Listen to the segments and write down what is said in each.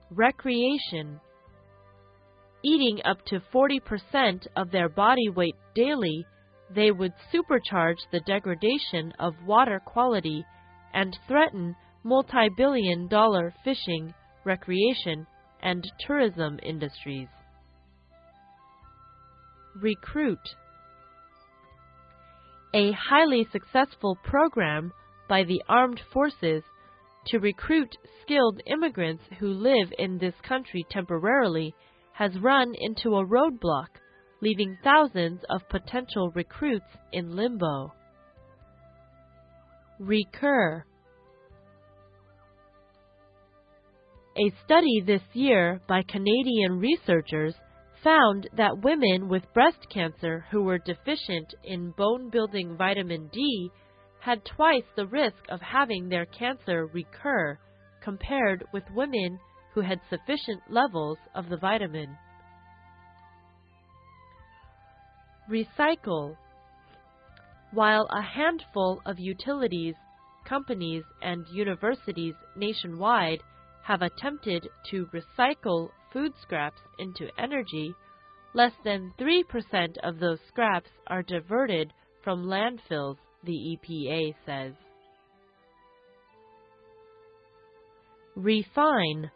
Recreation. Eating up to 40% of their body weight daily, they would supercharge the degradation of water quality and threaten multi-billion-dollar fishing, recreation, and tourism industries. Recruit. A highly successful program by the armed forces to recruit skilled immigrants who live in this country temporarily has run into a roadblock, leaving thousands of potential recruits in limbo. Recur. A study this year by Canadian researchers found that women with breast cancer who were deficient in bone-building vitamin D had twice the risk of having their cancer recur compared with women who had sufficient levels of the vitamin. Recycle. While a handful of utilities, companies, and universities nationwide have attempted to recycle food scraps into energy, less than 3% of those scraps are diverted from landfills, the EPA says. Refine.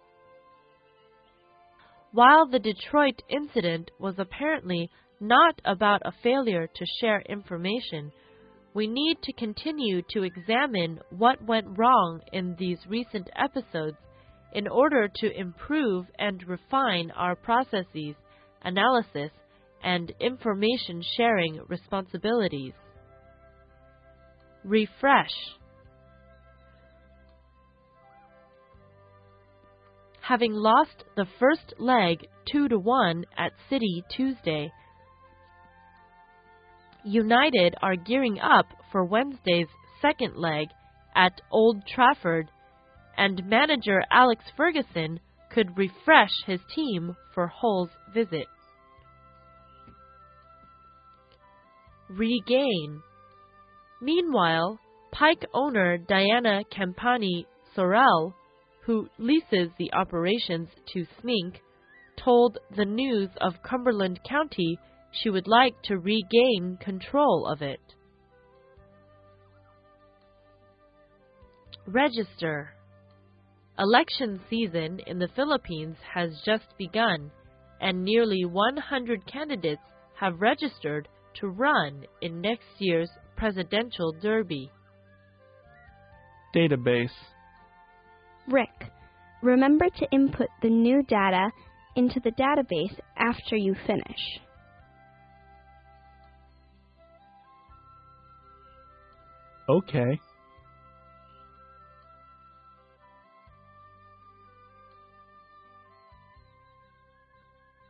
While the Detroit incident was apparently not about a failure to share information, we need to continue to examine what went wrong in these recent episodes in order to improve and refine our processes, analysis, and information sharing responsibilities. Refresh. Having lost the first leg 2-1 at City Tuesday, United are gearing up for Wednesday's second leg at Old Trafford, and manager Alex Ferguson could refresh his team for Hull's visit. Regain. Meanwhile, Pike owner Diana Campani Sorrell, who leases the operations to Smink, told the News of Cumberland County she would like to regain control of it. Register. Election season in the Philippines has just begun, and nearly 100 candidates have registered to run in next year's presidential derby. Database. Rick, remember to input the new data into the database after you finish. Okay.